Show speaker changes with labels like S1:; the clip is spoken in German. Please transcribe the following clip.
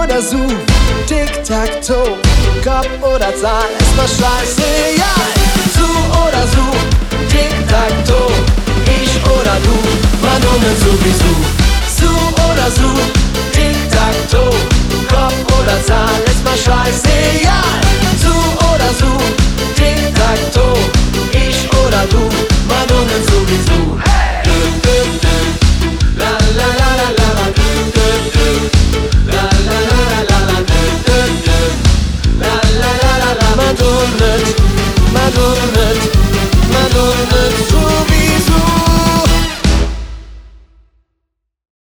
S1: oder Su, Tic-Tac-Toe, Kopf oder Zahl, ist mir scheißegal. Su oder Su, Tic-Tac-Toe, ich oder du, man Nummer sowieso.